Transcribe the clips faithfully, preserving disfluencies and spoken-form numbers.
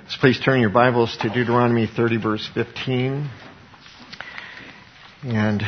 So please turn your Bibles to Deuteronomy thirty, verse fifteen. And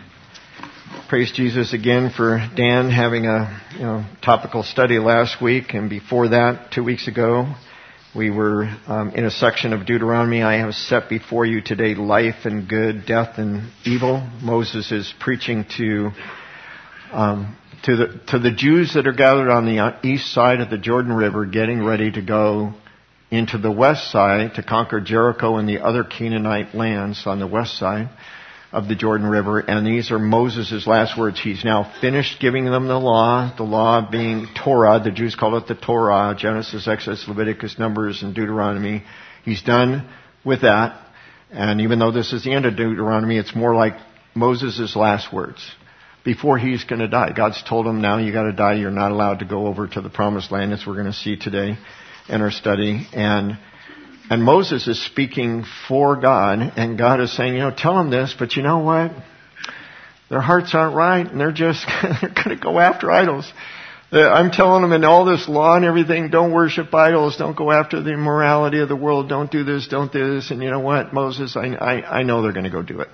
praise Jesus again for Dan having a you know topical study last week. And before that, two weeks ago, we were um, in a section of Deuteronomy. I have set before you today life and good, death and evil. Moses is preaching to um, to the to the Jews that are gathered on the east side of the Jordan River, getting ready to go into the west side to conquer Jericho and the other Canaanite lands on the west side of the Jordan River. And these are Moses' last words. He's now finished giving them the law, the law being Torah. The Jews call it the Torah, Genesis, Exodus, Leviticus, Numbers, and Deuteronomy. He's done with that. And even though this is the end of Deuteronomy, it's more like Moses' last words before he's going to die. God's told him, now you got to die. You're not allowed to go over to the promised land, as we're going to see today in our study. And and Moses is speaking for God, and God is saying, you know, tell them this, but you know what? Their hearts aren't right, and they're just they're going to go after idols. I'm telling them in all this law and everything, don't worship idols, don't go after the immorality of the world, don't do this, don't do this. And you know what, Moses, I I, I know they're going to go do it.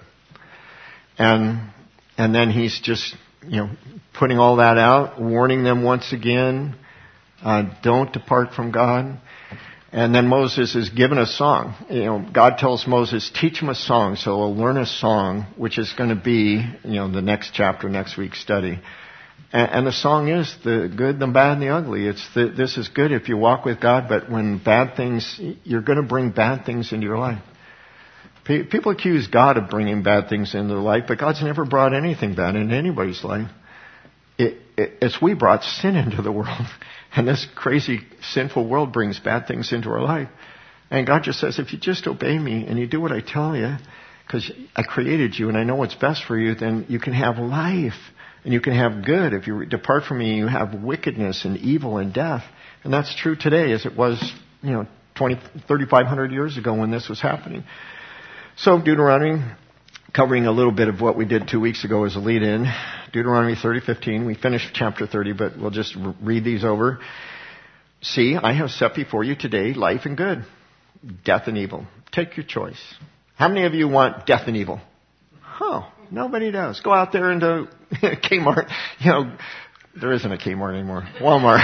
And and then he's just, you know, putting all that out, warning them once again. Uh, don't depart from God. And then Moses is given a song. You know, God tells Moses, teach him a song. So he'll learn a song, which is going to be, you know, the next chapter, next week's study. And, and the song is the good, the bad, and the ugly. It's the, this is good if you walk with God, but when bad things, you're going to bring bad things into your life. P- people accuse God of bringing bad things into their life, but God's never brought anything bad into anybody's life. It, it, it's we brought sin into the world. And this crazy, sinful world brings bad things into our life. And God just says, if you just obey me and you do what I tell you, because I created you and I know what's best for you, then you can have life and you can have good. If you depart from me, you have wickedness and evil and death. And that's true today as it was, you know, twenty, thirty-five hundred years ago when this was happening. So Deuteronomy, covering a little bit of what we did two weeks ago as a lead-in. Deuteronomy thirty fifteen. We finished chapter thirty, but we'll just read these over. See, I have set before you today life and good, death and evil. Take your choice. How many of you want death and evil? Oh, nobody does. Go out there into Kmart. You know, there isn't a Kmart anymore. Walmart.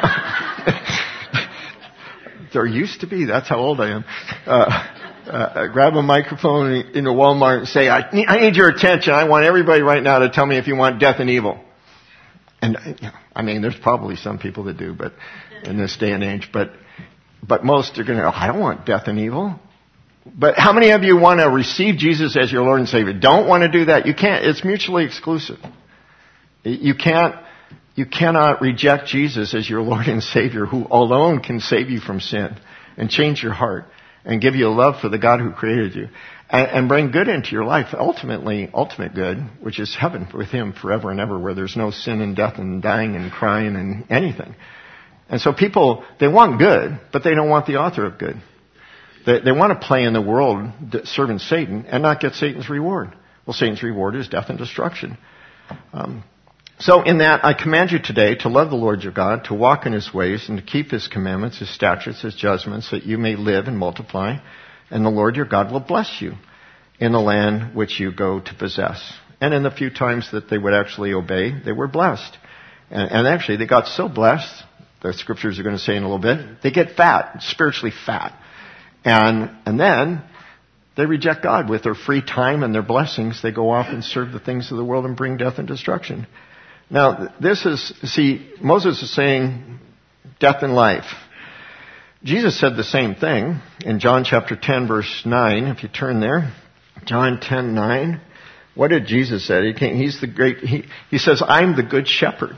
There used to be. That's how old I am. Uh, Uh, grab a microphone into Walmart and say, I need, I need your attention. I want everybody right now to tell me if you want death and evil. And, I mean, there's probably some people that do, but in this day and age, but, but most are going to go, I don't want death and evil. But how many of you want to receive Jesus as your Lord and Savior? Don't want to do that. You can't. It's mutually exclusive. You can't, you cannot reject Jesus as your Lord and Savior, who alone can save you from sin and change your heart and give you a love for the God who created you, and, and bring good into your life, ultimately, ultimate good, which is heaven with Him forever and ever, where there's no sin and death and dying and crying and anything. And so people, they want good, but they don't want the author of good. They, they want to play in the world serving Satan and not get Satan's reward. Well, Satan's reward is death and destruction. Um, So in that, I command you today to love the Lord your God, to walk in His ways, and to keep His commandments, His statutes, His judgments, that you may live and multiply. And the Lord your God will bless you in the land which you go to possess. And in the few times that they would actually obey, they were blessed. And, and actually, they got so blessed, the scriptures are going to say in a little bit, they get fat, spiritually fat. And, and then they reject God with their free time and their blessings. They go off and serve the things of the world and bring death and destruction. Now, this is, see, Moses is saying death and life. Jesus said the same thing in John chapter ten, verse nine. If you turn there, John ten nine. What did Jesus say? He came, he's the great, he, he says, I'm the good shepherd.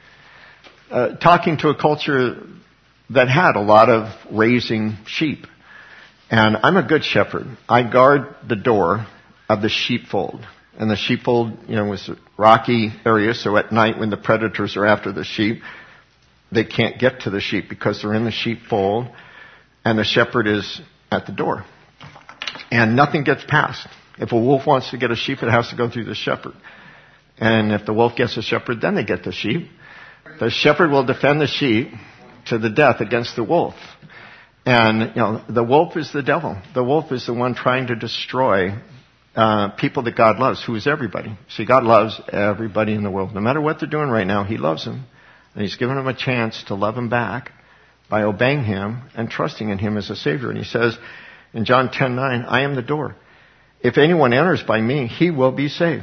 Uh, talking to a culture that had a lot of raising sheep. And I'm a good shepherd. I guard the door of the sheepfold. And the sheepfold, you know, was a rocky area, so at night when the predators are after the sheep, they can't get to the sheep because they're in the sheepfold, and the shepherd is at the door. And nothing gets past. If a wolf wants to get a sheep, it has to go through the shepherd. And if the wolf gets the shepherd, then they get the sheep. The shepherd will defend the sheep to the death against the wolf. And, you know, the wolf is the devil. The wolf is the one trying to destroy uh, people that God loves, who is everybody. See, God loves everybody in the world. No matter what they're doing right now, He loves them. And He's given them a chance to love them back by obeying Him and trusting in Him as a Savior. And He says in John ten nine, I am the door. If anyone enters by me, he will be saved,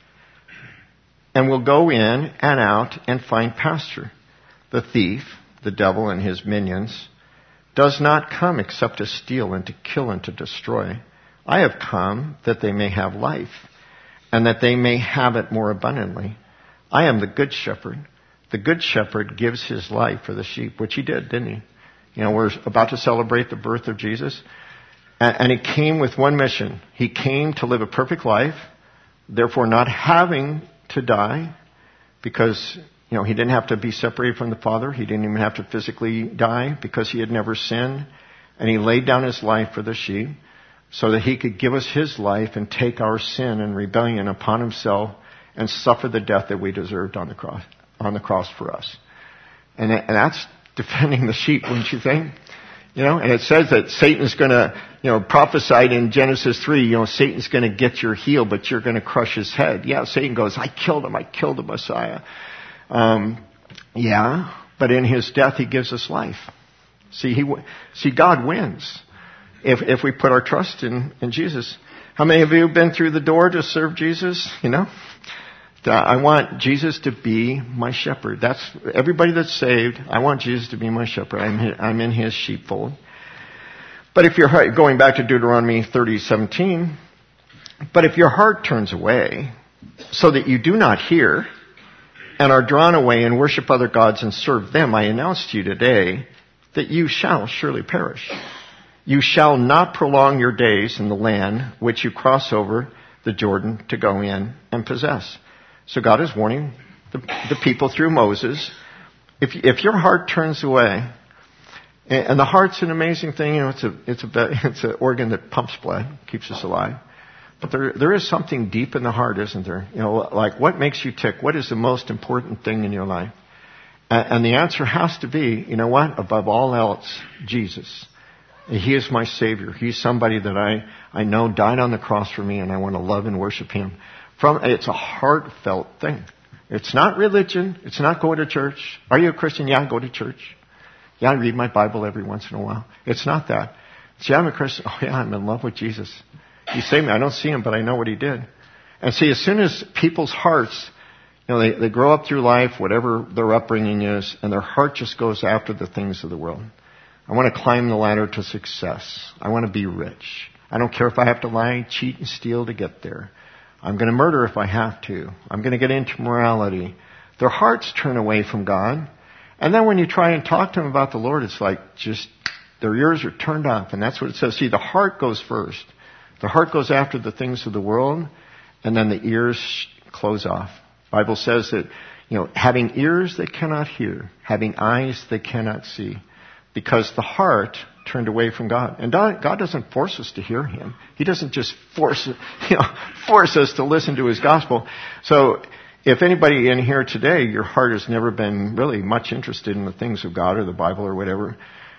and will go in and out and find pasture. The thief, the devil and his minions, does not come except to steal and to kill and to destroy. I have come that they may have life, and that they may have it more abundantly. I am the good shepherd. The good shepherd gives his life for the sheep, which he did, didn't he? You know, we're about to celebrate the birth of Jesus. And he came with one mission. He came to live a perfect life, therefore not having to die, because, you know, he didn't have to be separated from the Father. He didn't even have to physically die because he had never sinned. And he laid down his life for the sheep so that he could give us his life and take our sin and rebellion upon himself and suffer the death that we deserved on the cross, on the cross for us. And, and that's defending the sheep, wouldn't you think? You know, and it says that Satan's going to, you know, prophesied in Genesis three, you know, Satan's going to get your heel, but you're going to crush his head. Yeah, Satan goes, I killed him. I killed the Messiah. Um, yeah, but in his death, he gives us life. See, he, see, God wins if, if we put our trust in, in Jesus. How many of you have been through the door to serve Jesus? You know, I want Jesus to be my shepherd. That's everybody that's saved. I want Jesus to be my shepherd. I'm, I'm in his sheepfold. But if your heart, going back to Deuteronomy thirty seventeen, but if your heart turns away so that you do not hear and are drawn away and worship other gods and serve them, I announce to you today that you shall surely perish. You shall not prolong your days in the land which you cross over the Jordan to go in and possess. So God is warning the, the people through Moses, if if your heart turns away, and, and the heart's an amazing thing, you know, it's a it's a it's an organ that pumps blood, keeps us alive. But there there is something deep in the heart, isn't there? You know, like what makes you tick? What is the most important thing in your life? And, and the answer has to be, you know what? Above all else, Jesus. He is my Savior. He's somebody that I I know died on the cross for me, and I want to love and worship Him. From, it's a heartfelt thing. It's not religion. It's not going to church. Are you a Christian? Yeah, I go to church. Yeah, I read my Bible every once in a while. It's not that. It's, yeah, I'm a Christian. Oh, yeah, I'm in love with Jesus. He saved me. I don't see Him, but I know what He did. And see, as soon as people's hearts, you know, they, they grow up through life, whatever their upbringing is, and their heart just goes after the things of the world. I want to climb the ladder to success. I want to be rich. I don't care if I have to lie, cheat, and steal to get there. I'm going to murder if I have to. I'm going to get into morality. Their hearts turn away from God. And then when you try and talk to them about the Lord, it's like just their ears are turned off. And that's what it says. See, the heart goes first. The heart goes after the things of the world, and then the ears close off. The Bible says that, you know, having ears they cannot hear, having eyes they cannot see, because the heart turned away from God. And God doesn't force us to hear Him. He doesn't just force, you know, force us to listen to His gospel. So if anybody in here today, your heart has never been really much interested in the things of God or the Bible or whatever,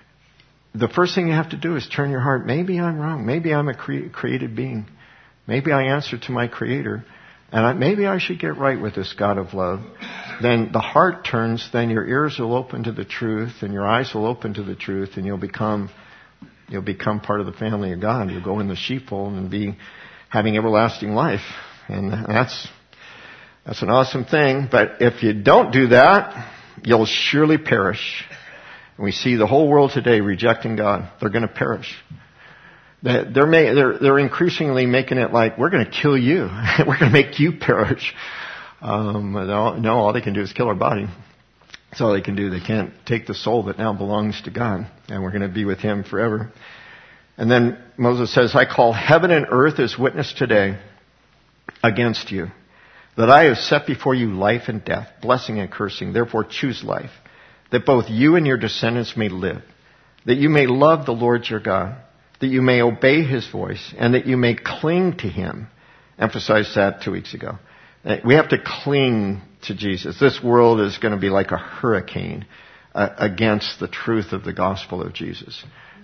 the first thing you have to do is turn your heart. Maybe I'm wrong. Maybe I'm a cre- created being. Maybe I answer to my Creator. And I, maybe I should get right with this God of love. Then the heart turns, then your ears will open to the truth, and your eyes will open to the truth, and you'll become you'll become part of the family of God. You'll go in the sheepfold and be having everlasting life. And that's that's an awesome thing. But if you don't do that, you'll surely perish. And we see the whole world today rejecting God. They're going to perish. They're, they're, they're increasingly making it like, we're going to kill you. We're going to make you perish. Um, no, no, all they can do is kill our body. That's all they can do. They can't take the soul that now belongs to God. And we're going to be with Him forever. And then Moses says, I call heaven and earth as witness today against you, that I have set before you life and death, blessing and cursing. Therefore choose life, that both you and your descendants may live, that you may love the Lord your God, that you may obey His voice, and that you may cling to Him. Emphasized that two weeks ago. We have to cling to Jesus. This world is going to be like a hurricane uh, against the truth of the gospel of Jesus.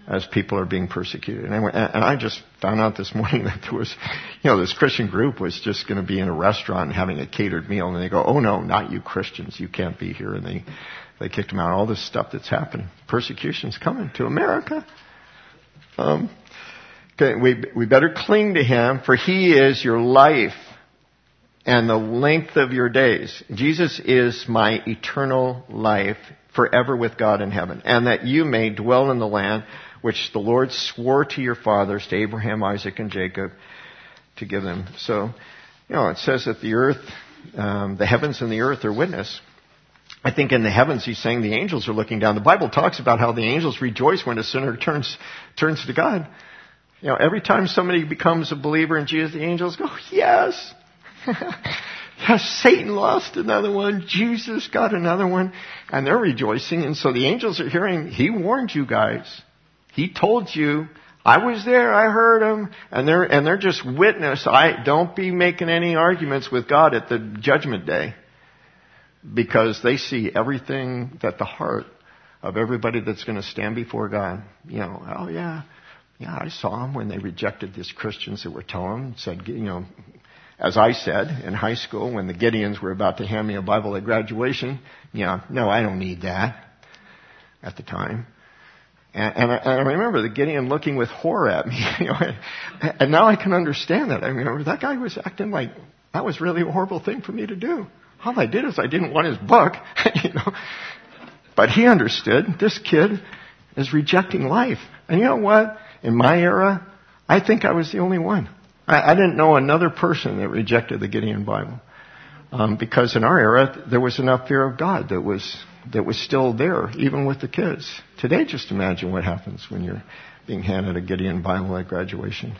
as people are being persecuted. And I, went, and I just found out this morning that there was, you know, this Christian group was just going to be in a restaurant and having a catered meal, and they go, oh no, not you Christians, you can't be here. And they, they kicked them out. All this stuff that's happening. Persecution's coming to America. Um, okay, we, we better cling to Him, for He is your life and the length of your days. Jesus is my eternal life, forever with God in heaven, and that you may dwell in the land which the Lord swore to your fathers, to Abraham, Isaac, and Jacob, to give them. So, you know, it says that the earth, um, the heavens and the earth are witness. I think in the heavens, he's saying the angels are looking down. The Bible talks about how the angels rejoice when a sinner turns turns to God. You know, every time somebody becomes a believer in Jesus, the angels go, yes. Yes, Satan lost another one. Jesus got another one. And they're rejoicing. And so the angels are hearing, He warned you guys. He told you. I was there. I heard Him. And they're, and they're just witness. I, don't be making any arguments with God at the judgment day. Because they see everything that the heart of everybody that's going to stand before God. You know, oh yeah. Yeah, I saw them when they rejected these Christians that were telling them, said, you know, as I said in high school when the Gideons were about to hand me a Bible at graduation, yeah, no, I don't need that at the time. And, and, I, and I remember the Gideon looking with horror at me. You know, and, and now I can understand that. I remember that guy was acting like that was really a horrible thing for me to do. All I did is I didn't want his book, you know. But he understood. This kid is rejecting life. And you know what? In my era, I think I was the only one. I, I didn't know another person that rejected the Gideon Bible. Um, because in our era, there was enough fear of God that was that was still there, even with the kids. Today, just imagine what happens when you're being handed a Gideon Bible at graduation.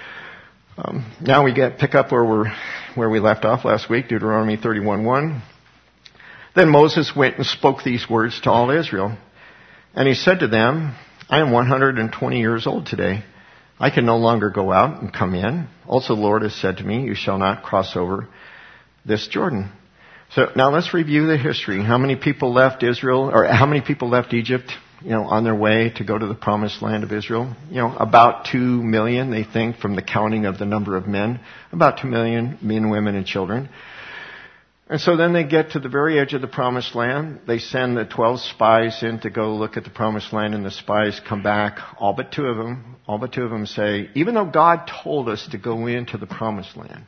Um, now we get pick up where we're where we left off last week, Deuteronomy thirty-one one. Then Moses went and spoke these words to all Israel, and he said to them, I am one hundred twenty years old today. I can no longer go out and come in. Also the Lord has said to me, you shall not cross over this Jordan. So now let's review the history. How many people left Israel, or how many people left Egypt, you know, on their way to go to the promised land of Israel? You know, about two million, they think, from the counting of the number of men. About two million men, women, and children. And so then they get to the very edge of the promised land. They send the twelve spies in to go look at the promised land, and the spies come back. All but two of them, all but two of them say, even though God told us to go into the promised land,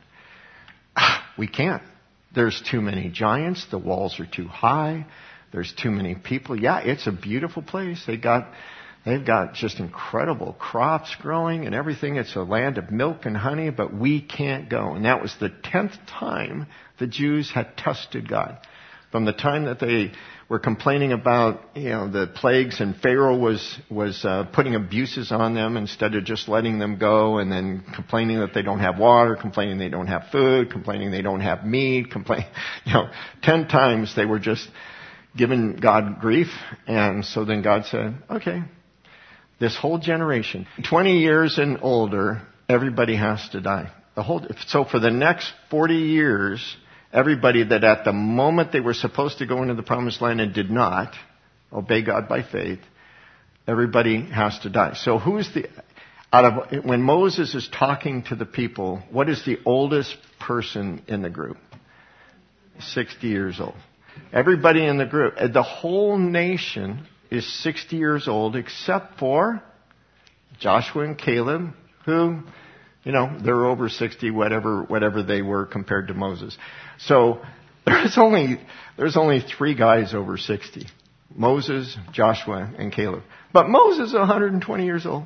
we can't. There's too many giants. The walls are too high. There's too many people. Yeah, it's a beautiful place. They got, they've got just incredible crops growing and everything. It's a land of milk and honey, but we can't go. And that was the tenth time the Jews had tested God. From the time that they were complaining about, you know, the plagues, and Pharaoh was was uh, putting abuses on them instead of just letting them go, and then complaining that they don't have water, complaining they don't have food, complaining they don't have meat, complain, you know, ten times they were just giving God grief. And so then God said, okay, this whole generation, twenty years and older, everybody has to die. The whole, so for the next forty years, everybody that at the moment they were supposed to go into the promised land and did not obey God by faith, everybody has to die. So who's the, out of, when Moses is talking to the people, what is the oldest person in the group? sixty years old. Everybody in the group, the whole nation is sixty years old except for Joshua and Caleb, who, you know, they're over sixty, whatever, whatever they were compared to Moses. So there's only, there's only three guys over sixty. Moses, Joshua, and Caleb. But Moses is one hundred twenty years old.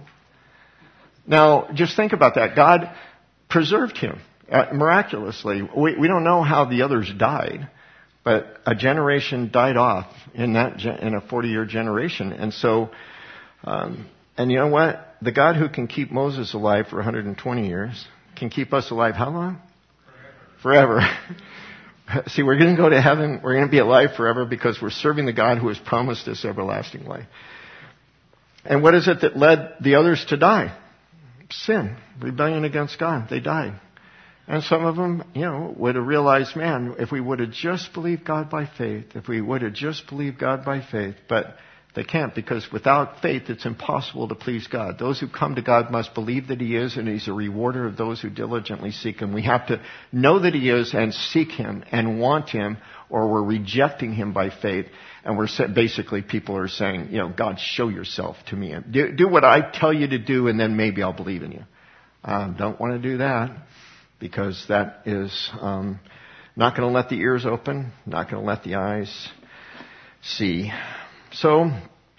Now, just think about that. God preserved him uh, miraculously. We, we don't know how the others died, but a generation died off in that, in a forty-year generation. And so, um, and you know what? The God who can keep Moses alive for one hundred twenty years can keep us alive how long? Forever. Forever. See, we're going to go to heaven. We're going to be alive forever because we're serving the God who has promised us everlasting life. And what is it that led the others to die? Sin. Rebellion against God. They died. And some of them, you know, would have realized, man, if we would have just believed God by faith, if we would have just believed God by faith, but They can't, because without faith it's impossible to please God. Those who come to God must believe that He is, and He's a rewarder of those who diligently seek Him. We have to know that He is and seek Him and want Him, or we're rejecting Him by faith. And we're basically, people are saying, you know, God, show yourself to me. Do, do what I tell you to do, and then maybe I'll believe in you. Um, don't want to do that, because that is um, not going to let the ears open, not going to let the eyes see. So,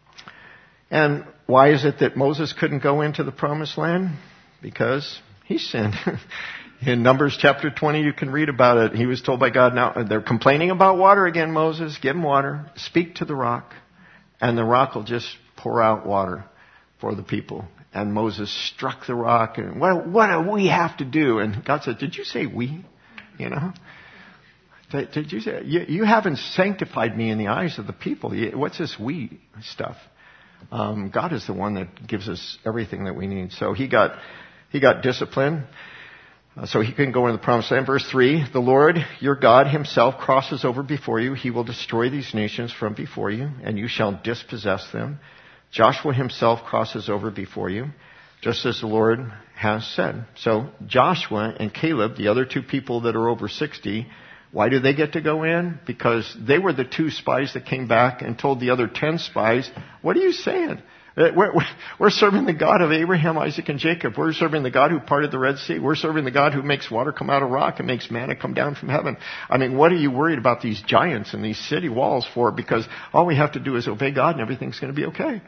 and why is it that Moses couldn't go into the promised land? Because he sinned. In Numbers chapter twenty, you can read about it. He was told by God, now they're complaining about water again, Moses. Give them water. Speak to the rock. And the rock will just pour out water for the people. And Moses struck the rock. And what, what do we have to do? And God said, did you say we? You know? Did, did you say, you, you haven't sanctified me in the eyes of the people. What's this we stuff? Um, God is the one that gives us everything that we need. So he got, he got disciplined. So he couldn't go into the promised land. Verse three, the Lord, your God himself, crosses over before you. He will destroy these nations from before you, and you shall dispossess them. Joshua himself crosses over before you, just as the Lord has said. So Joshua and Caleb, the other two people that are over sixty, why do they get to go in? Because they were the two spies that came back and told the other ten spies, what are you saying? We're, we're serving the God of Abraham, Isaac, and Jacob. We're serving the God who parted the Red Sea. We're serving the God who makes water come out of rock and makes manna come down from heaven. I mean, what are you worried about these giants and these city walls for? Because all we have to do is obey God and everything's going to be okay.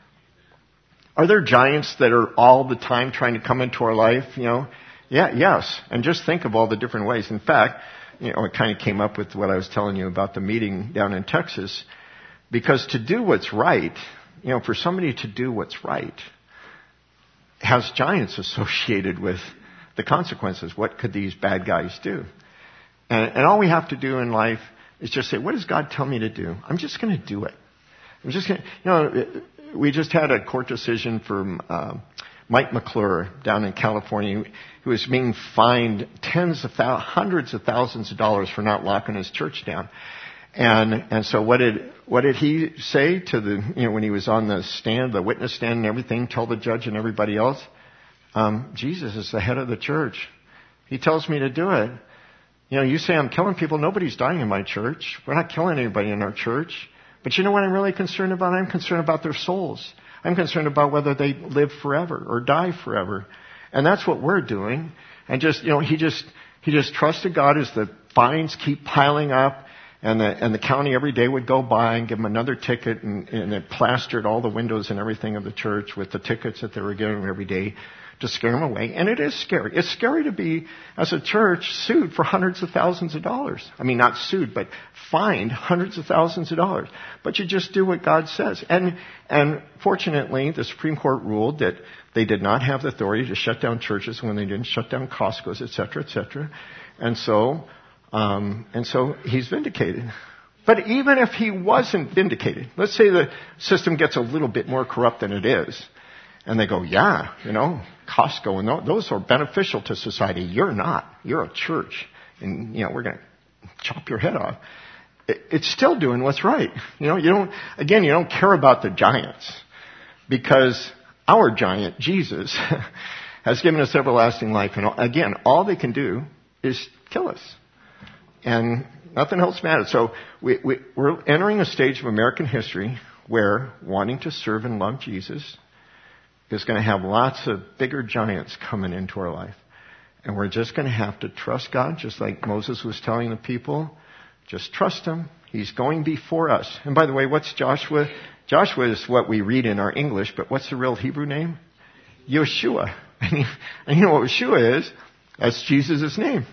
Are there giants that are all the time trying to come into our life? You know, yeah, yes. And just think of all the different ways. In fact, you know, it kind of came up with what I was telling you about the meeting down in Texas. Because to do what's right, you know, for somebody to do what's right has giants associated with the consequences. What could these bad guys do? And, and all we have to do in life is just say, what does God tell me to do? I'm just going to do it. I'm just going to, you know, we just had a court decision from uh, Mike McClure down in California, who was being fined tens of thousands, hundreds of thousands of dollars for not locking his church down. And, and so what did, what did he say to the, you know, when he was on the stand, the witness stand and everything, tell the judge and everybody else? Um, Jesus is the head of the church. He tells me to do it. You know, you say I'm killing people. Nobody's dying in my church. We're not killing anybody in our church. But you know what I'm really concerned about? I'm concerned about their souls. I'm concerned about whether they live forever or die forever. And that's what we're doing. And just, you know, he just, he just trusted God as the fines keep piling up. And the, and the county every day would go by and give him another ticket, and, and it plastered all the windows and everything of the church with the tickets that they were giving him every day to scare him away. And it is scary. It's scary to be, as a church, sued for hundreds of thousands of dollars. I mean, not sued, but fined hundreds of thousands of dollars. But you just do what God says. And, and fortunately, the Supreme Court ruled that they did not have the authority to shut down churches when they didn't shut down Costco's, et cetera, et cetera. And so, Um, and so he's vindicated. But even if he wasn't vindicated, let's say the system gets a little bit more corrupt than it is, and they go, yeah, you know, Costco and those are beneficial to society. You're not. You're a church, and you know we're going to chop your head off. It, it's still doing what's right. You know, you don't. Again, you don't care about the giants, because our giant, Jesus, has given us everlasting life, and again, all they can do is kill us. And nothing else matters. So we, we, we're entering a stage of American history where wanting to serve and love Jesus is going to have lots of bigger giants coming into our life. And we're just going to have to trust God, just like Moses was telling the people. Just trust Him. He's going before us. And by the way, what's Joshua? Joshua is what we read in our English, but what's the real Hebrew name? Yeshua. And you, and you know what Yeshua is? That's Jesus' name.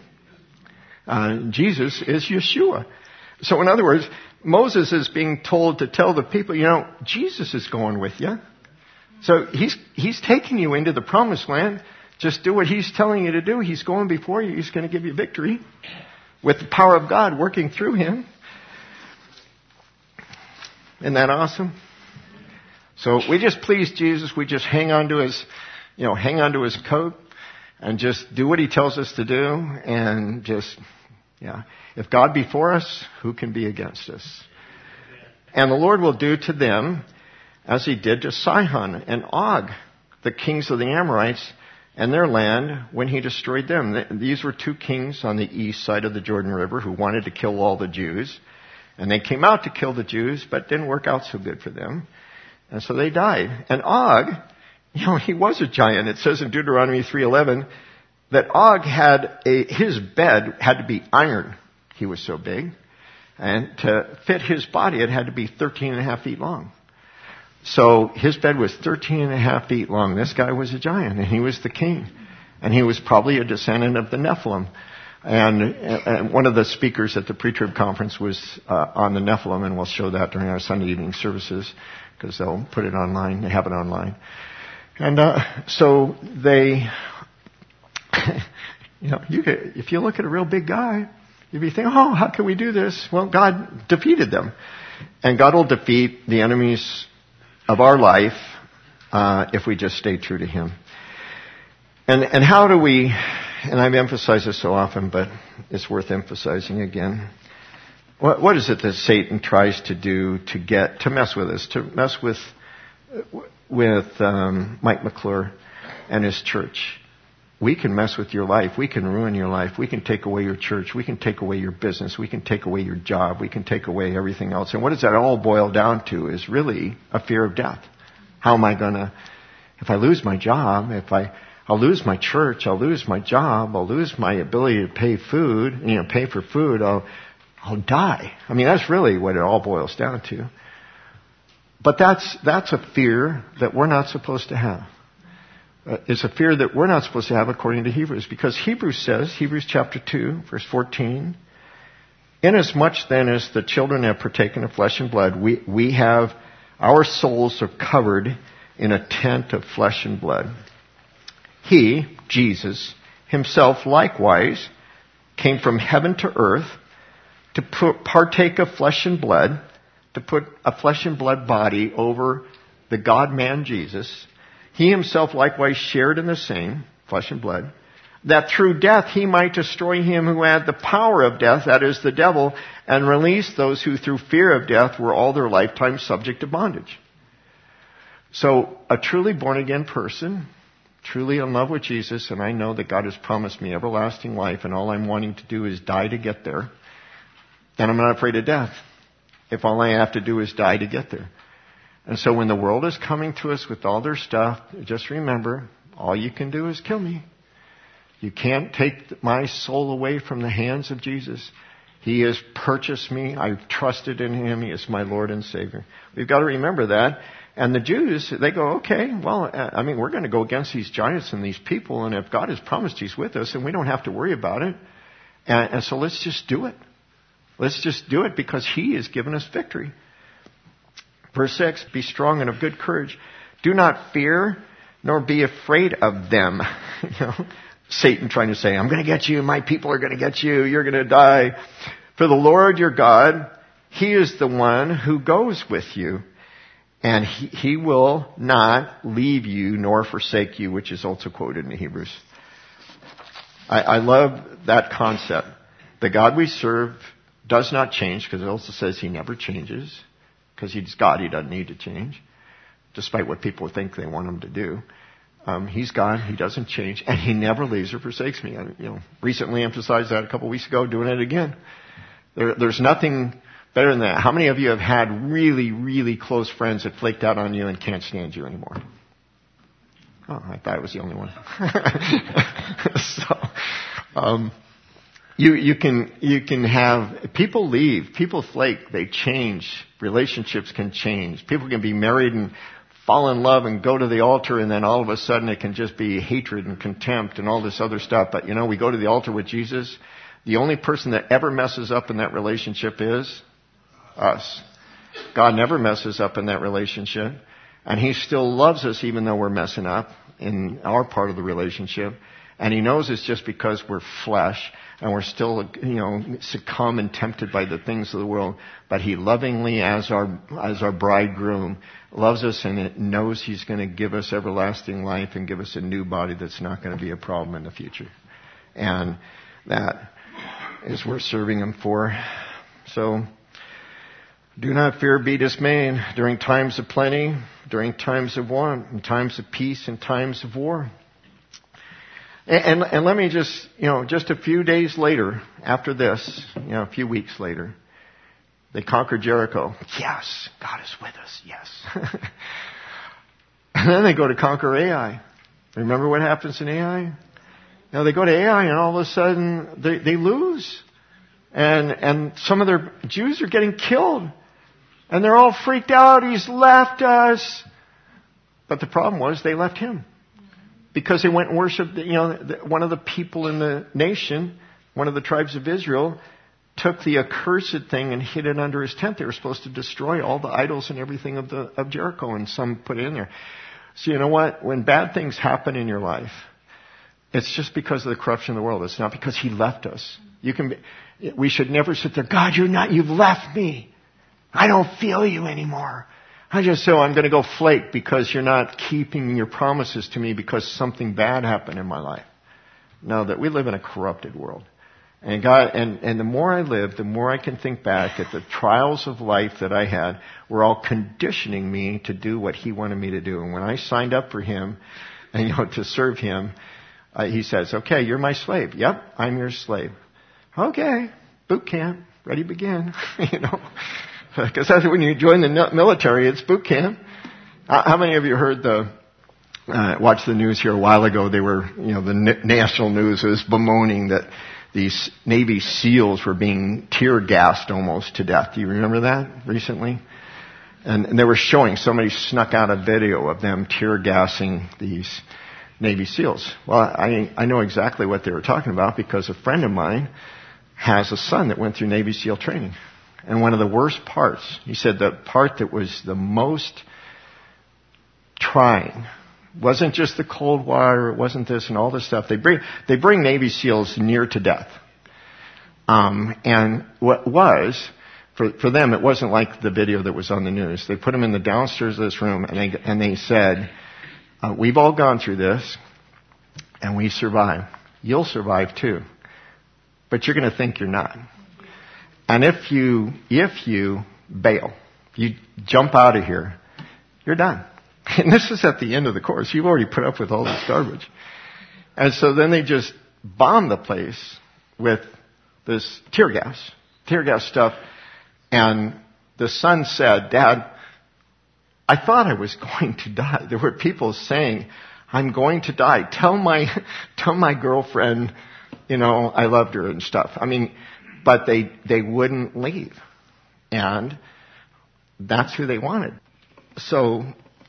Uh, Jesus is Yeshua. So in other words, Moses is being told to tell the people, you know, Jesus is going with you. So he's, he's taking you into the promised land. Just do what he's telling you to do. He's going before you. He's going to give you victory with the power of God working through him. Isn't that awesome? So we just please Jesus. We just hang on to his, you know, hang on to his coat. And just do what he tells us to do, and just, yeah. If God be for us, who can be against us? And the Lord will do to them as he did to Sihon and Og, the kings of the Amorites, and their land when he destroyed them. These were two kings on the east side of the Jordan River who wanted to kill all the Jews. And they came out to kill the Jews, but it didn't work out so good for them. And so they died. And Og, you know, he was a giant. It says in Deuteronomy three eleven that Og had a, his bed had to be iron. He was so big. And to fit his body, it had to be thirteen and a half feet long. So his bed was thirteen and a half feet long. This guy was a giant, and he was the king. And he was probably a descendant of the Nephilim. And, and one of the speakers at the pre-trib conference was uh, on the Nephilim, and we'll show that during our Sunday evening services, because they'll put it online. They have it online. And uh, so they, you know, you could, if you look at a real big guy, you'd be thinking, oh, how can we do this? Well, God defeated them. And God will defeat the enemies of our life uh, if we just stay true to Him. And and how do we, and I've emphasized this so often, but it's worth emphasizing again. What, what is it that Satan tries to do to get, to mess with us, to mess with with um, Mike McClure and his church? We can mess with your life. We can ruin your life. We can take away your church. We can take away your business. We can take away your job. We can take away everything else. And what does that all boil down to is really a fear of death. How am I going to, if I lose my job, if I, I'll lose my church, I'll lose my job, I'll lose my ability to pay food, you know, pay for food, I'll, I'll die. I mean, that's really what it all boils down to. But that's, that's a fear that we're not supposed to have. Uh, it's a fear that we're not supposed to have according to Hebrews. Because Hebrews says, Hebrews chapter two, verse fourteen, inasmuch then as the children have partaken of flesh and blood, we, we have, our souls are covered in a tent of flesh and blood. He, Jesus, himself likewise came from heaven to earth to put, partake of flesh and blood, to put a flesh and blood body over the God-man Jesus. He himself likewise shared in the same, flesh and blood, that through death he might destroy him who had the power of death, that is the devil, and release those who through fear of death were all their lifetime subject to bondage. So a truly born-again person, truly in love with Jesus, and I know that God has promised me everlasting life, and all I'm wanting to do is die to get there, then I'm not afraid of death. If all I have to do is die to get there. And so when the world is coming to us with all their stuff, just remember, all you can do is kill me. You can't take my soul away from the hands of Jesus. He has purchased me. I've trusted in Him. He is my Lord and Savior. We've got to remember that. And the Jews, they go, okay, well, I mean, we're going to go against these giants and these people, and if God has promised He's with us, and we don't have to worry about it. And, and so let's just do it. Let's just do it because He has given us victory. Verse six, be strong and of good courage. Do not fear, nor be afraid of them. You know, Satan trying to say, I'm going to get you, my people are going to get you, you're going to die. For the Lord your God, He is the one who goes with you. And He, he will not leave you nor forsake you, which is also quoted in Hebrews. I, I love that concept. The God we serve does not change, because it also says He never changes. Because He's God, He doesn't need to change, despite what people think they want Him to do. Um, he's God, He doesn't change, and He never leaves or forsakes me. I, you know, recently emphasized that a couple of weeks ago, doing it again. There, there's nothing better than that. How many of you have had really, really close friends that flaked out on you and can't stand you anymore? Oh, I thought I was the only one. so, um, You, you can, you can have, people leave, people flake, they change, relationships can change. People can be married and fall in love and go to the altar, and then all of a sudden it can just be hatred and contempt and all this other stuff. But you know, we go to the altar with Jesus. The only person that ever messes up in that relationship is us. God never messes up in that relationship. And He still loves us even though we're messing up in our part of the relationship. And He knows it's just because we're flesh and we're still, you know, succumb and tempted by the things of the world. But He lovingly, as our, as our bridegroom, loves us and it knows He's going to give us everlasting life and give us a new body that's not going to be a problem in the future. And that is worth serving Him for. So, Do not fear, be dismayed during times of plenty, during times of want, in times of peace, and times of war. And, and, and let me just, you know, just a few days later, after this, you know, a few weeks later, they conquered Jericho. Yes, God is with us, yes. And then they go to conquer Ai. Remember what happens in Ai? Now they go to Ai and all of a sudden they, they lose. And, and some of their Jews are getting killed. And they're all freaked out. He's left us. But the problem was they left him. Because they went and worshiped, you know, one of the people in the nation, one of the tribes of Israel, took the accursed thing and hid it under his tent. They were supposed to destroy all the idols and everything of the of Jericho, and some put it in there. So you know what? When bad things happen in your life, it's just because of the corruption of the world. It's not because he left us. You can be, we should never sit there, God, you're not, you've left me. I don't feel you anymore. I just so I'm going to go flake because you're not keeping your promises to me because something bad happened in my life. No, that we live in a corrupted world. And God, and, and the more I live, the more I can think back at the trials of life that I had were all conditioning me to do what he wanted me to do. And when I signed up for him, and you know, to serve him, uh, he says, okay, you're my slave. Yep, I'm your slave. Okay, boot camp, ready to begin. You know, because that's when you join the military, it's boot camp. Uh, how many of you heard the, uh, watched the news here a while ago? They were, you know, the n- national news was bemoaning that these Navy SEALs were being tear gassed almost to death. Do you remember that recently? And, and they were showing, somebody snuck out a video of them tear gassing these Navy SEALs. Well, I, I know exactly what they were talking about because a friend of mine has a son that went through Navy SEAL training. And one of the worst parts, he said the part that was the most trying wasn't just the cold water, it wasn't this and all this stuff. They bring, they bring Navy SEALs near to death. Um, and what was, for, for them, it wasn't like the video that was on the news. They put them in the downstairs of this room and they, and they said, uh, we've all gone through this and we survived. You'll survive too. But you're going to think you're not. And if you, if you bail, you jump out of here, you're done. And this is at the end of the course. You've already put up with all this garbage. And so then they just bomb the place with this tear gas, tear gas stuff. And the son said, Dad, I thought I was going to die. There were people saying, I'm going to die. Tell my, tell my girlfriend, you know, I loved her and stuff. I mean, but they, they wouldn't leave. And that's who they wanted. So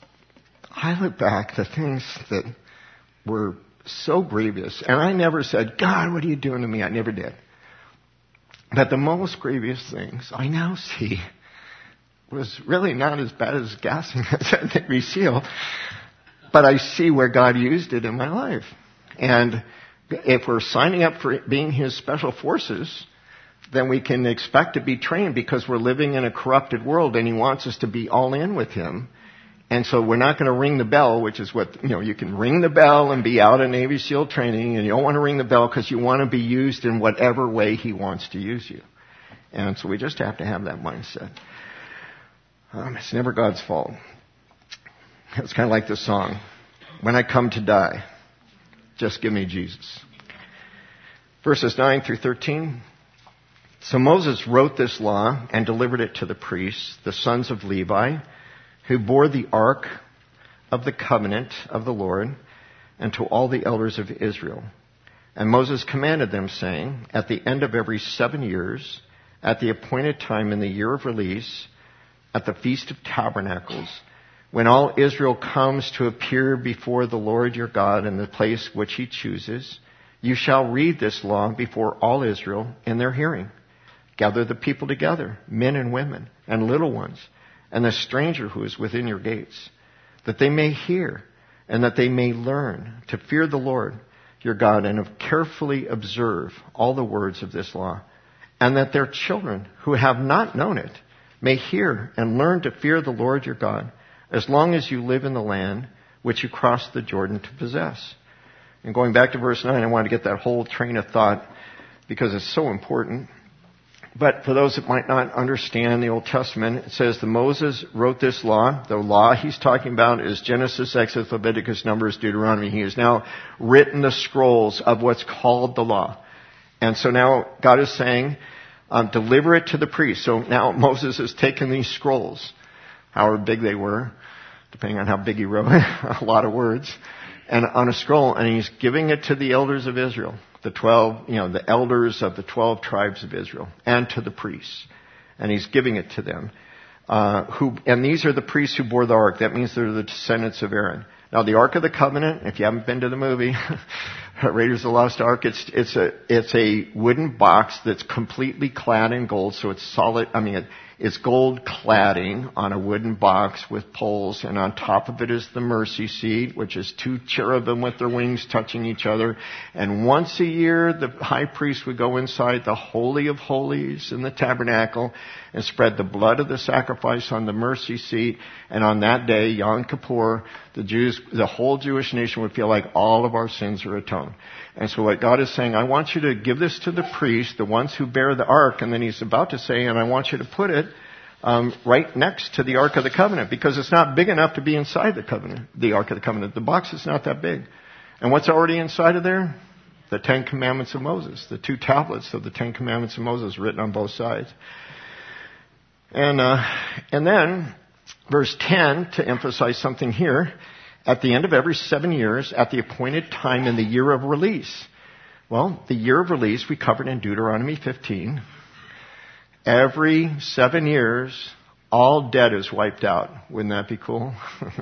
I look back, the things that were so grievous, and I never said, God, what are you doing to me? I never did. But the most grievous things I now see was really not as bad as gassing as that Navy SEAL, but I see where God used it in my life. And if we're signing up for being His special forces, then we can expect to be trained because we're living in a corrupted world and He wants us to be all in with Him. And so we're not going to ring the bell, which is what, you know, you can ring the bell and be out in Navy SEAL training, and you don't want to ring the bell because you want to be used in whatever way He wants to use you. And so we just have to have that mindset. Um, it's never God's fault. It's kind of like the song, when I come to die, just give me Jesus. Verses nine through thirteen. So Moses wrote this law and delivered it to the priests, the sons of Levi, who bore the ark of the covenant of the Lord, and to all the elders of Israel. And Moses commanded them, saying, at the end of every seven years, at the appointed time in the year of release, at the Feast of Tabernacles, when all Israel comes to appear before the Lord your God in the place which He chooses, you shall read this law before all Israel in their hearing. Gather the people together, men and women, and little ones, and the stranger who is within your gates, that they may hear and that they may learn to fear the Lord your God and to carefully observe all the words of this law, and that their children who have not known it may hear and learn to fear the Lord your God as long as you live in the land which you crossed the Jordan to possess. And going back to verse nine, I want to get that whole train of thought because it's so important. But for those that might not understand the Old Testament, it says that Moses wrote this law. The law he's talking about is Genesis, Exodus, Leviticus, Numbers, Deuteronomy. He has now written the scrolls of what's called the law. And so now God is saying, um, deliver it to the priest. So now Moses has taken these scrolls, however big they were, depending on how big he wrote, a lot of words, and on a scroll, and he's giving it to the elders of Israel. The twelve, you know, the elders of the twelve tribes of Israel, and to the priests, and he's giving it to them. Uh, who and these are the priests who bore the ark. That means they're the descendants of Aaron. Now, the Ark of the Covenant. If you haven't been to the movie, Raiders of the Lost Ark, it's it's a it's a wooden box that's completely clad in gold, so it's solid. I mean, it, it's gold cladding on a wooden box with poles, and on top of it is the mercy seat, which is two cherubim with their wings touching each other. And once a year, the high priest would go inside the Holy of Holies in the tabernacle and spread the blood of the sacrifice on the mercy seat. And on that day, Yom Kippur, the Jews, the whole Jewish nation would feel like all of our sins are atoned. And so what God is saying, I want you to give this to the priests, the ones who bear the ark, and then he's about to say, and I want you to put it um, right next to the Ark of the Covenant, because it's not big enough to be inside the covenant, the Ark of the Covenant. The box is not that big. And what's already inside of there? The Ten Commandments of Moses, the two tablets of the Ten Commandments of Moses written on both sides. And uh, and then verse ten, to emphasize something here, at the end of every seven years, at the appointed time in the year of release. Well, the year of release we covered in Deuteronomy fifteen. Every seven years, all debt is wiped out. Wouldn't that be cool?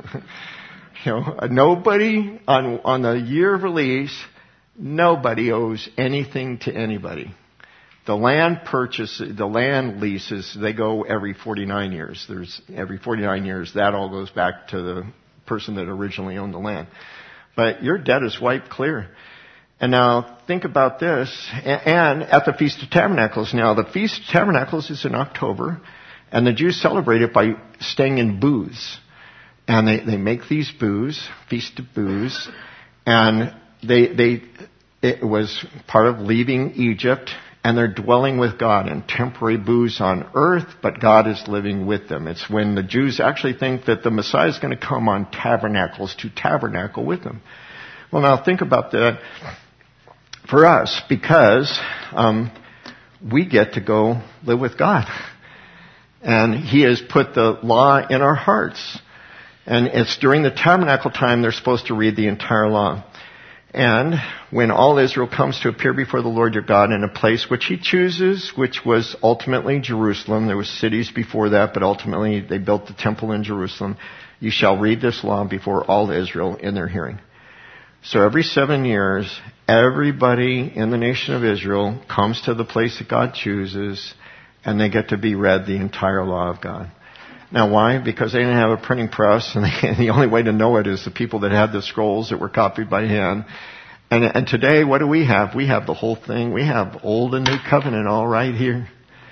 You know, nobody on on the year of release, nobody owes anything to anybody. The land purchase, the land leases, they go every forty-nine years. There's every forty-nine years, that all goes back to the person that originally owned the land. But your debt is wiped clear. And now think about this. And at the Feast of Tabernacles. Now the Feast of Tabernacles is in October, and the Jews celebrate it by staying in booths. And they, they make these booths, Feast of Booths, and they they it was part of leaving Egypt. And they're dwelling with God in temporary booths on earth, but God is living with them. It's when the Jews actually think that the Messiah is going to come on tabernacles to tabernacle with them. Well, now think about that for us, because um, we get to go live with God. And He has put the law in our hearts. And it's during the tabernacle time they're supposed to read the entire law. And when all Israel comes to appear before the Lord your God in a place which He chooses, which was ultimately Jerusalem. There were cities before that, but ultimately they built the temple in Jerusalem. You shall read this law before all Israel in their hearing. So every seven years, everybody in the nation of Israel comes to the place that God chooses, and they get to be read the entire law of God. Now, why? Because they didn't have a printing press, and they, the only way to know it is the people that had the scrolls that were copied by hand. And, and today, what do we have? We have the whole thing. We have Old and New Covenant all right here.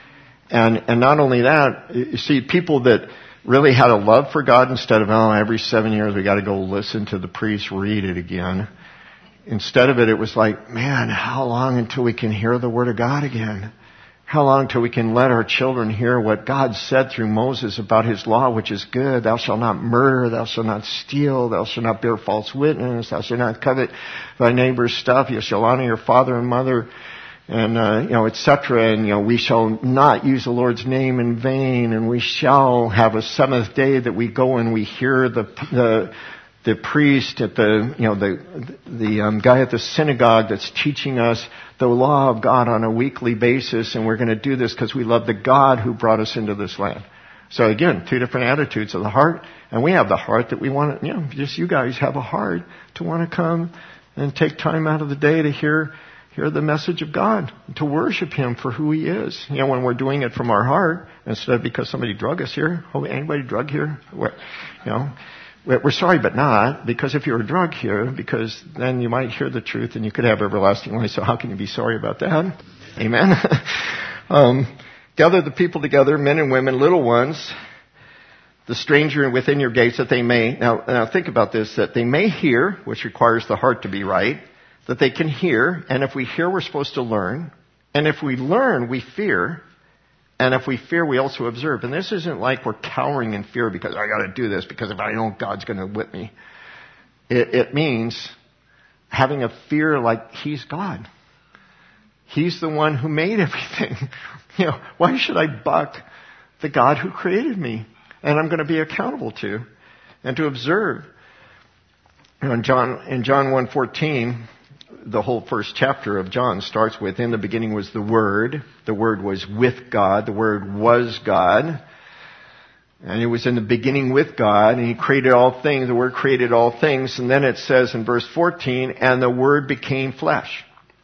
And and not only that, you see, people that really had a love for God, instead of, oh, every seven years we got to go listen to the priest read it again. Instead of it, it was like, man, how long until we can hear the Word of God again? How long till we can let our children hear what God said through Moses about His law, which is good? Thou shalt not murder, thou shalt not steal, thou shalt not bear false witness, thou shalt not covet thy neighbor's stuff, you shall honor your father and mother, and, uh, you know, et cetera. And, you know, we shall not use the Lord's name in vain, and we shall have a seventh day that we go and we hear the, the, the priest at the, you know, the, the um, guy at the synagogue that's teaching us the law of God on a weekly basis, and we're going to do this because we love the God who brought us into this land. So again, two different attitudes of the heart, and we have the heart that we want to, you know, just you guys have a heart to want to come and take time out of the day to hear hear the message of God, to worship Him for who He is. You know, when we're doing it from our heart, instead of because somebody drug us here. Oh, anybody drug here? What, you know, we're sorry, but not, because if you're a drug here, because then you might hear the truth and you could have everlasting life. So how can you be sorry about that? Amen. um, gather the people together, men and women, little ones, the stranger within your gates, that they may, now, now think about this, that they may hear, which requires the heart to be right, that they can hear, and if we hear, we're supposed to learn, and if we learn, we fear, And if we fear, we also observe. And this isn't like we're cowering in fear because I got to do this because if I don't, God's going to whip me. It, it means having a fear like He's God. He's the one who made everything. You know, why should I buck the God who created me and I'm going to be accountable to and to observe? You know, in John, in John one fourteen, the whole first chapter of John starts with, in the beginning was the Word. The Word was with God. The Word was God. And it was in the beginning with God, and He created all things. The Word created all things. And then it says in verse fourteen, and the Word became flesh.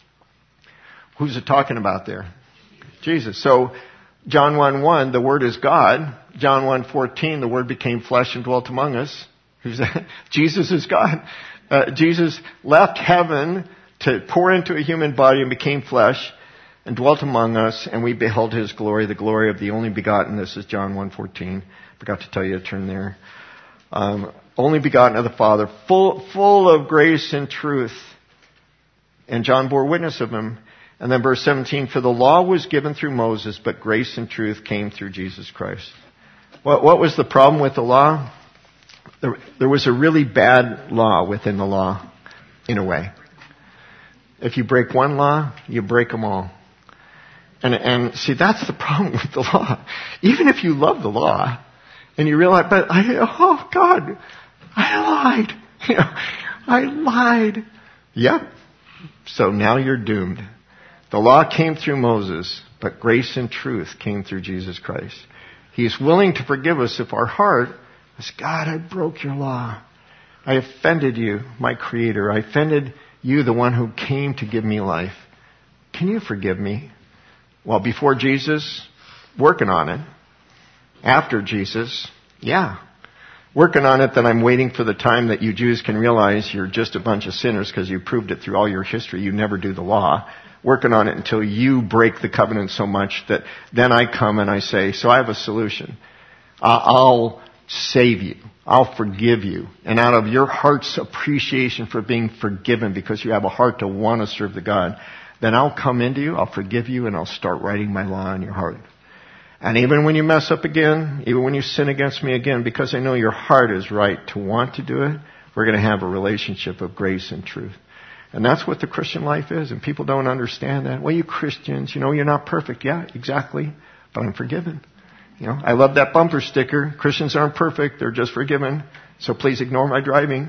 Who's it talking about there? Jesus. So, John one one, the Word is God. John one fourteen, the Word became flesh and dwelt among us. Who's that? Jesus is God. Uh, Jesus left heaven to pour into a human body and became flesh and dwelt among us, and we beheld His glory, the glory of the only begotten. This is John one fourteen. Forgot to tell you to turn there. Um, only begotten of the Father, full, full of grace and truth. And John bore witness of Him. And then verse seventeen, for the law was given through Moses, but grace and truth came through Jesus Christ. What, what was the problem with the law? There, there was a really bad law within the law, in a way. If you break one law, you break them all. And, and see, that's the problem with the law. Even if you love the law, and you realize, but I, oh God, I lied. You know, I lied. Yep. So now you're doomed. The law came through Moses, but grace and truth came through Jesus Christ. He's willing to forgive us if our heart is, God, I broke your law. I offended you, my Creator. I offended you, the one who came to give me life. Can you forgive me? Well, before Jesus, working on it. After Jesus, yeah. Working on it that I'm waiting for the time that you Jews can realize you're just a bunch of sinners because you proved it through all your history. You never do the law. Working on it until you break the covenant so much that then I come and I say, so I have a solution. I'll save you. I'll forgive you. And out of your heart's appreciation for being forgiven because you have a heart to want to serve the God, then I'll come into you, I'll forgive you, and I'll start writing my law in your heart. And even when you mess up again, even when you sin against me again, because I know your heart is right to want to do it, we're going to have a relationship of grace and truth. And that's what the Christian life is, and people don't understand that. Well, you Christians, you know, you're not perfect. Yeah, exactly, but I'm forgiven. You know, I love that bumper sticker. Christians aren't perfect, they're just forgiven. So please ignore my driving.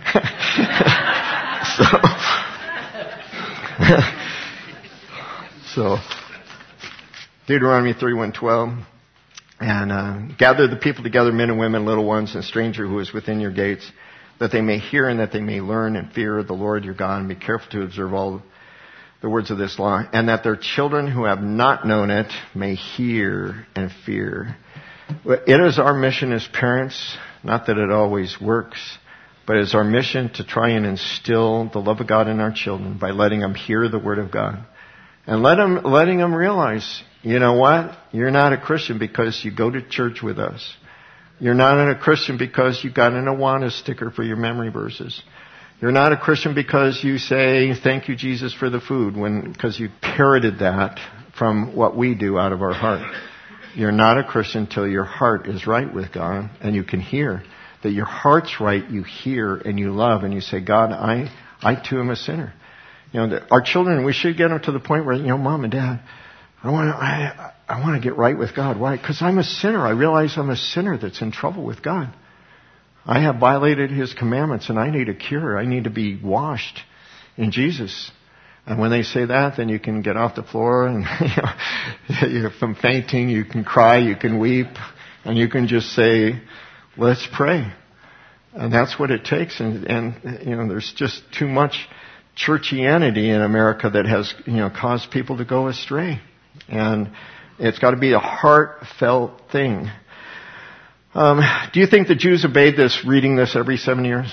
so, so, Deuteronomy thirty-one twelve. And uh, gather the people together, men and women, little ones, and stranger who is within your gates, that they may hear and that they may learn and fear the Lord your God, and be careful to observe all the words of this law, and that their children who have not known it may hear and fear. It is our mission as parents, not that it always works, but it's our mission to try and instill the love of God in our children by letting them hear the Word of God. And let them, letting them realize, you know what? You're not a Christian because you go to church with us. You're not a Christian because you got an Awana sticker for your memory verses. You're not a Christian because you say, thank you, Jesus, for the food, when because you parroted that from what we do out of our heart. You're not a Christian until your heart is right with God, and you can hear that your heart's right, you hear and you love, and you say, God, I, I too am a sinner. You know, our children, we should get them to the point where, you know, Mom and Dad, I want to, I, I want to get right with God. Why? Because I'm a sinner. I realize I'm a sinner that's in trouble with God. I have violated His commandments, and I need a cure. I need to be washed in Jesus. And when they say that, then you can get off the floor, and you know, from fainting, you can cry, you can weep, and you can just say, let's pray. And that's what it takes. And, and you know, there's just too much churchianity in America that has, you know, caused people to go astray. And it's got to be a heartfelt thing. Um, do you think the Jews obeyed this, reading this every seven years?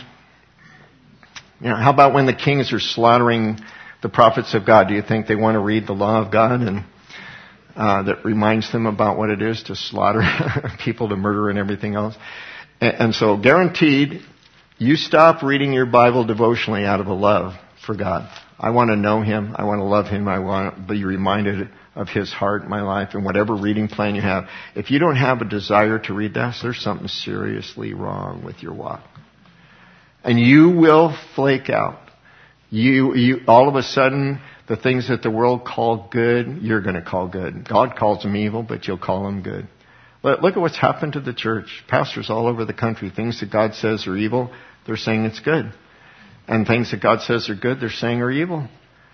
You know, how about when the kings are slaughtering the prophets of God? Do you think they want to read the law of God and uh, that reminds them about what it is to slaughter people, to murder and everything else? And, and so, guaranteed, you stop reading your Bible devotionally out of a love. for God. I want to know Him. I want to love Him. I want to be reminded of His heart in my life, and whatever reading plan you have. If you don't have a desire to read that, there's something seriously wrong with your walk. And you will flake out. You, you, all of a sudden, the things that the world call good, you're going to call good. God calls them evil, but you'll call them good. But look at what's happened to the church. Pastors all over the country, things that God says are evil, they're saying it's good. And things that God says are good, they're saying are evil.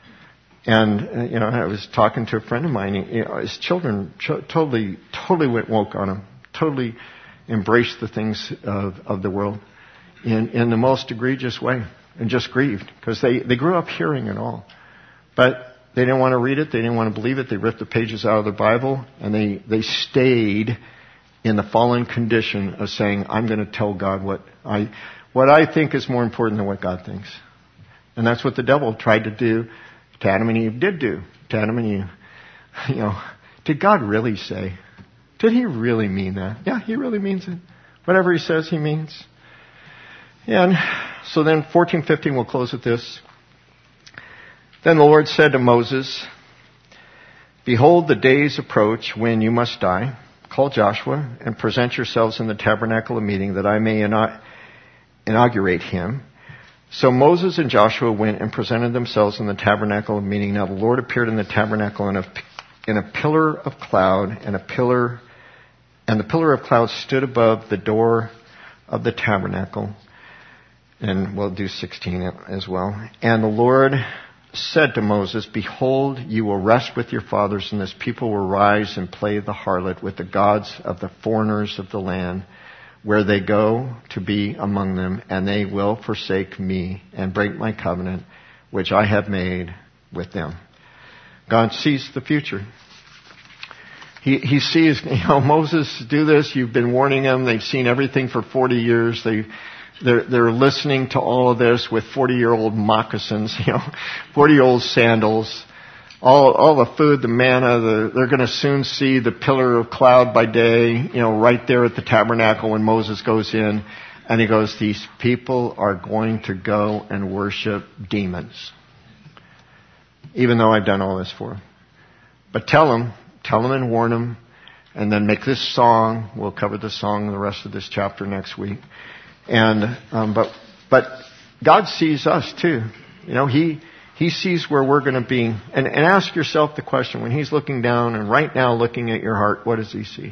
And, you know, I was talking to a friend of mine. You know, his children ch- totally, totally went woke on him. Totally embraced the things of, of the world in, in the most egregious way. And just grieved. Because they, they grew up hearing it all. But they didn't want to read it. They didn't want to believe it. They ripped the pages out of the Bible. And they, they stayed in the fallen condition of saying, I'm going to tell God what I, what I think is more important than what God thinks. And that's what the devil tried to do. To Adam and Eve did do. To Adam and Eve. You know, did God really say? Did He really mean that? Yeah, He really means it. Whatever He says, He means. And so then fourteen fifteen, we'll close with this. Then the Lord said to Moses, behold, the days approach when you must die. Call Joshua and present yourselves in the tabernacle of meeting that I may inaugurate him. So Moses and Joshua went and presented themselves in the tabernacle of meeting. Now the Lord appeared in the tabernacle in a, in a pillar of cloud, and a pillar, and the pillar of cloud stood above the door of the tabernacle. And we'll do sixteen as well. And the Lord said to Moses, behold, you will rest with your fathers, and this people will rise and play the harlot with the gods of the foreigners of the land, where they go to be among them, and they will forsake me and break my covenant, which I have made with them. God sees the future. He, he sees, you know, Moses, do this. You've been warning them. They've seen everything for forty years. They, they're, they're listening to all of this with forty-year-old moccasins, you know, forty-year-old sandals. All, all the food, the manna, the, they're going to soon see the pillar of cloud by day, you know, right there at the tabernacle when Moses goes in. And he goes, these people are going to go and worship demons. Even though I've done all this for them. But tell them, tell them and warn them. And then make this song. We'll cover the song in the rest of this chapter next week. And, um, but, but God sees us too. You know, He, He sees where we're going to be. And, and ask yourself the question, when He's looking down and right now looking at your heart, what does He see?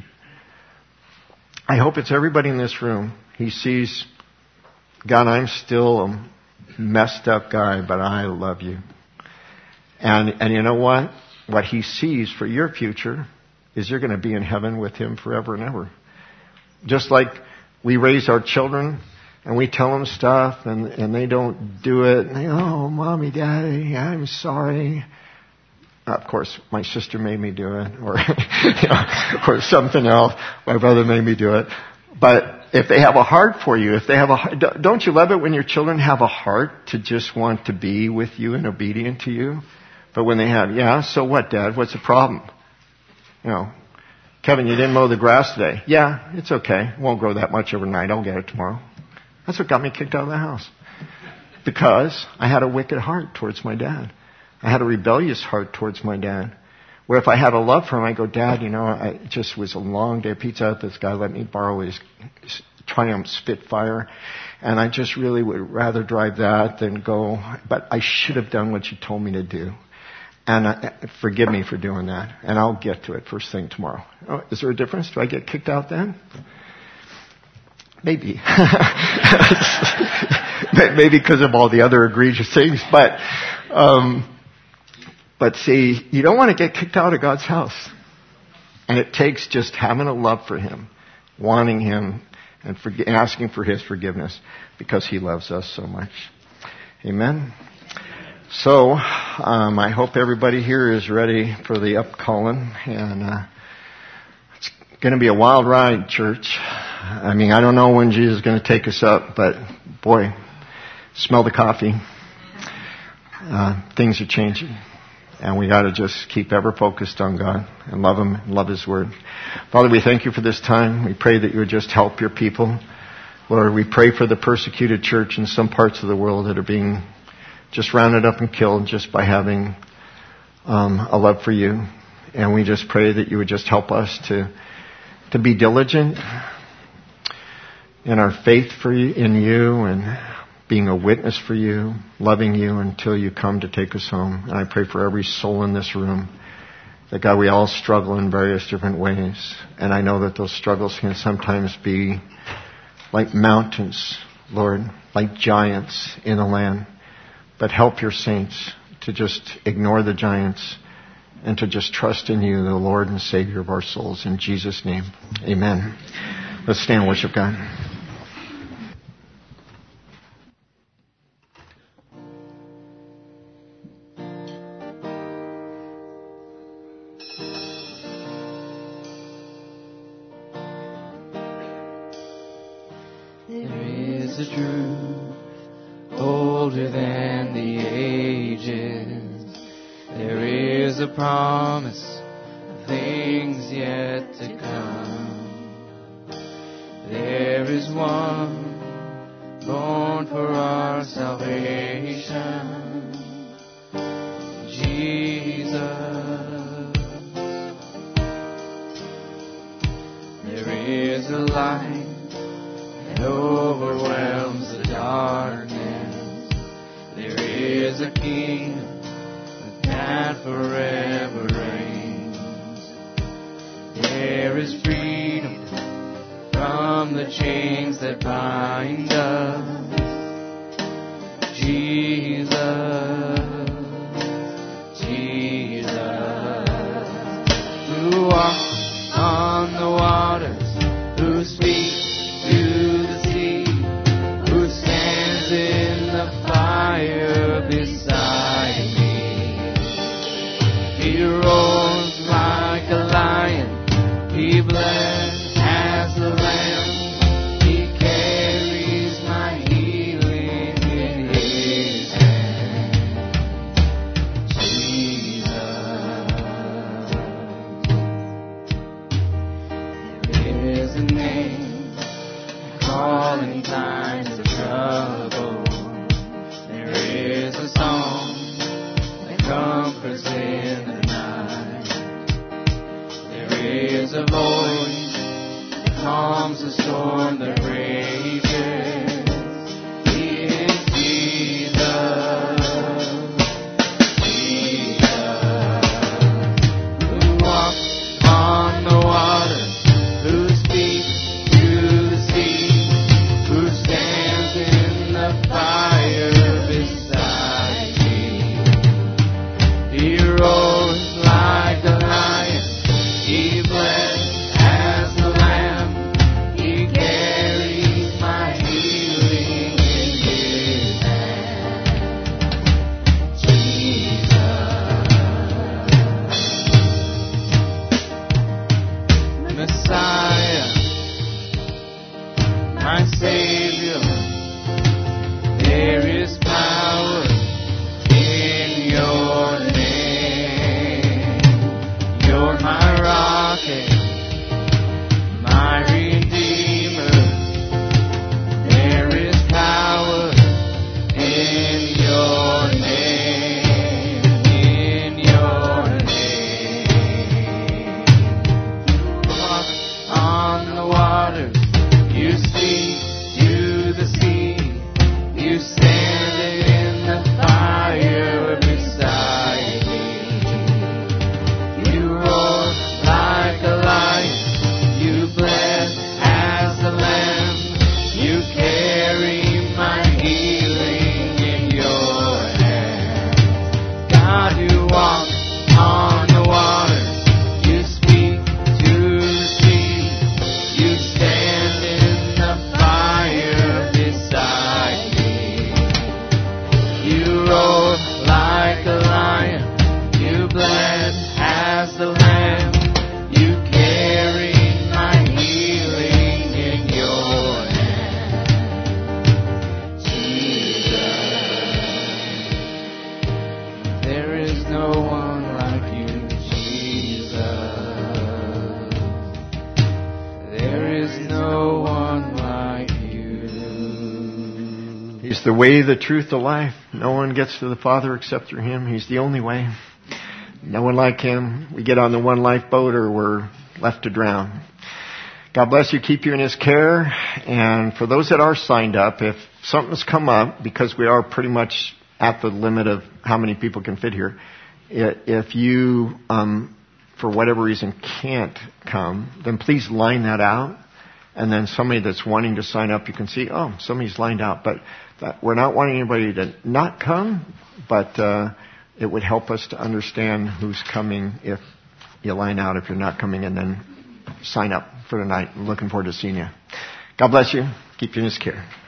I hope it's everybody in this room. He sees, God, I'm still a messed up guy, but I love you. And, and you know what? What He sees for your future is you're going to be in heaven with Him forever and ever. Just like we raise our children and we tell them stuff, and, and they don't do it. And they, oh, Mommy, Daddy, I'm sorry. Of course, my sister made me do it, or you know, or something else. My brother made me do it. But if they have a heart for you, if they have a, don't you love it when your children have a heart to just want to be with you and obedient to you? But when they have, yeah, so what, Dad? What's the problem? You know, Kevin, you didn't mow the grass today. Yeah, it's okay. It won't grow that much overnight. I'll get it tomorrow. That's what got me kicked out of the house. Because I had a wicked heart towards my dad. I had a rebellious heart towards my dad. Where if I had a love for him, I go, Dad, you know, I, it just was a long day of Pizza Hut. This guy let me borrow his Triumph Spitfire. And I just really would rather drive that than go. But I should have done what you told me to do. And uh, forgive me for doing that. And I'll get to it first thing tomorrow. Oh, is there a difference? Do I get kicked out then? Maybe. Maybe because of all the other egregious things. But, um, but see, you don't want to get kicked out of God's house. And it takes just having a love for Him, wanting Him, and for, asking for His forgiveness because He loves us so much. Amen. So, um, I hope everybody here is ready for the upcalling, and uh, it's going to be a wild ride, church. I mean, I don't know when Jesus is going to take us up, but boy, smell the coffee. Uh, things are changing, and we got to just keep ever focused on God and love Him and love His Word. Father, we thank You for this time. We pray that You would just help Your people. Lord, we pray for the persecuted church in some parts of the world that are being just rounded up and killed just by having um, a love for you. And we just pray that you would just help us to to be diligent in our faith for you, in you, and being a witness for you, loving you until you come to take us home. And I pray for every soul in this room that, God, we all struggle in various different ways. And I know that those struggles can sometimes be like mountains, Lord, like giants in the land. But help your saints to just ignore the giants and to just trust in you, the Lord and Savior of our souls. In Jesus' name, amen. Let's stand and worship God. There is a truth older than the ages. There is a promise of things yet to come. There is one born for our salvation, Jesus. There is a light that overwhelms the darkness. There is a King that forever reigns. There is freedom from the chains that bind us, Jesus, Jesus, who walks on the waters, who speaks to the sea, who stands in the fire beside me. He roars like a lion, he bled as the lamb, he carries my healing in his hand. Jesus, there is a name I call in times of trouble. There is a song that comforts in the night. There is a voice that calms the storm that rages. He is Jesus, Jesus, who walks on the waters, who speaks to the sea, who stands in the fire beside me. He rose like a lion, he bled as the lamb, he carries the way, the truth, the life. No one gets to the Father except through Him. He's the only way. No one like Him. We get on the one lifeboat or we're left to drown. God bless you. Keep you in His care. And for those that are signed up, if something's come up, because we are pretty much at the limit of how many people can fit here, if you, um, for whatever reason, can't come, then please line that out. And then somebody that's wanting to sign up, you can see, oh, somebody's lined out. But that, we're not wanting anybody to not come, but uh, it would help us to understand who's coming if you line out, if you're not coming, and then sign up for tonight. I'm looking forward to seeing you. God bless you. Keep you in His care.